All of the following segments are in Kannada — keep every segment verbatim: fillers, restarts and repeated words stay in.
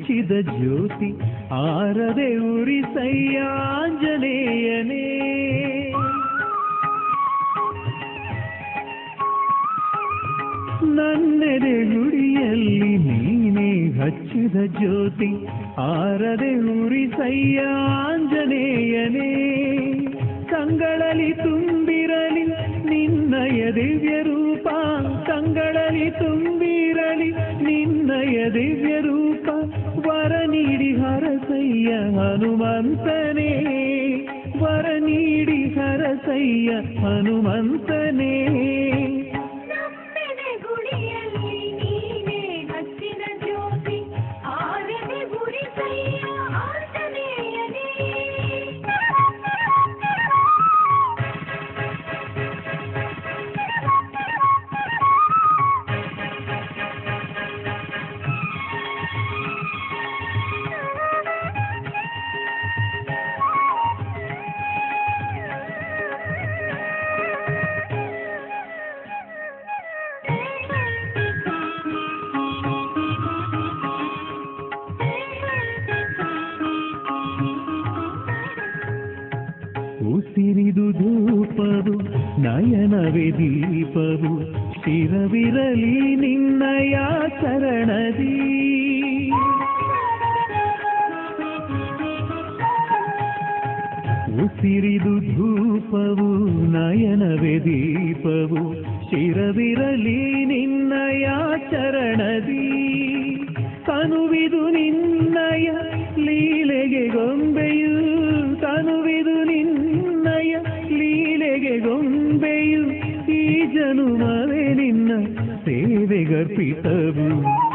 ಹಚ್ಚಿದ ಜ್ಯೋತಿ ಆರದೆ ಉರಿಸಯ್ಯ ಆಂಜನೇಯನೇ. ನನ್ನೆದೆ ಗುಡಿಯಲ್ಲಿ ನೀನೇ ಹಚ್ಚಿದ ಜ್ಯೋತಿ ಆರದೆ ಉರಿಸಯ್ಯ ಆಂಜನೇಯನೇ. ಕಂಗಳಲ್ಲಿ ತುಂಬಿರಲಿ ನಿನ್ನಯ ದಿವ್ಯ ರೂಪ, ಕಂಗಳಲ್ಲಿ ತುಂಬಿರಲಿ ನಿನ್ನಯ ದಿವ್ಯ ರೂಪ. ವರ ನೀಡಿ ಹರಸಯ್ಯ ಹನುಮಂತನೇ, ವರ ನೀಡಿ ಹರಸಯ್ಯ ಹನುಮಂತನೇ. ಉಸಿರಿದು ಧೂಪವು ನಯನವೇ ದೀಪವು, ಶಿರವಿರಲಿ ನಿನ್ನಯ ಚರಣದಿ. ಉಸಿರಿದು ಧೂಪವು ನಯನವೇ ದೀಪವು, ಶಿರವಿರಲಿ ನಿನ್ನಯ ಚರಣದಿ. ತನುವಿದು ನಿನ್ನಯ ಲೀಲೆಗೆ ಗೊಂಬೆಯು, ತನುವಿದು ನಿನ್ನಯ ಲೀಲೆಗೆ ಗೊಂಬೆಯು. ಈ ಜನುಮವೇ ನಿನ್ನ ಸೇವೆಗರ್ಪಿತವು.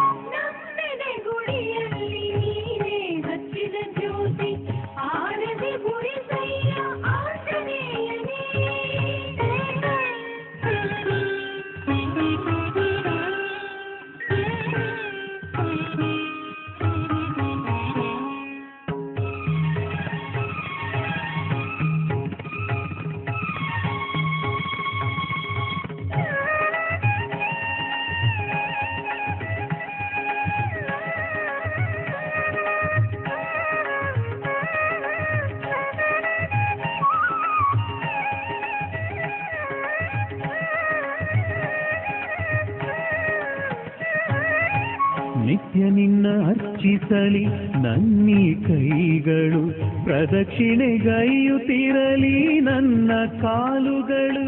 ನಿತ್ಯ ನಿನ್ನ ಅರ್ಚಿಸಲಿ ನನ್ನೀ ಕೈಗಳು, ಪ್ರದಕ್ಷಿಣೆಗೈಯುತ್ತಿರಲಿ ನನ್ನ ಕಾಲುಗಳು.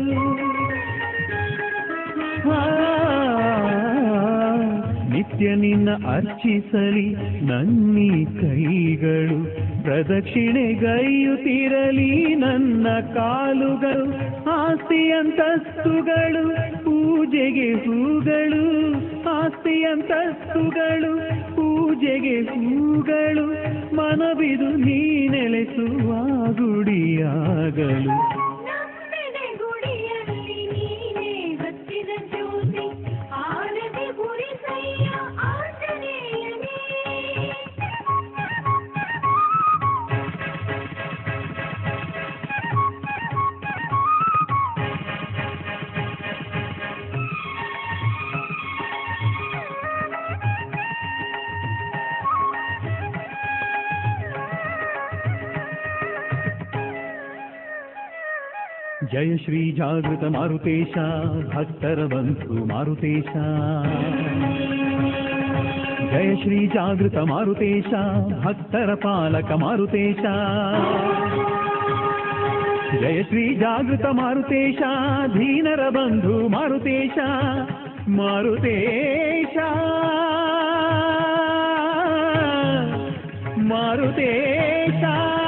ನಿತ್ಯ ನಿನ್ನ ಅರ್ಚಿಸಲಿ ನನ್ನೀ ಕೈಗಳು, ಪ್ರದಕ್ಷಿಣೆಗೈಯುತ್ತಿರಲಿ ನನ್ನ ಕಾಲುಗಳು. ಆಸ್ತಿ ಅಂತಸ್ತುಗಳು ಪೂಜೆಗೆ ಹೂಗಳು, ಆಸ್ತಿ ಅಂತಸ್ತುಗಳು ಪೂಜೆಗೆ ಹೂಗಳು. ಮನವಿದು ನೀ ನೆಲೆಸುವ ಗುಡಿಯಾಗಲು. जय श्री जागृत मारुतेश भक्तर बंधु मारुतेश, जय श्री जागृत मारुतेश भक्तर पालक मारुतेश, जय श्री जागृत मारुतेश दीनर बंधु मारुतेश. मारुतेश मारुतेश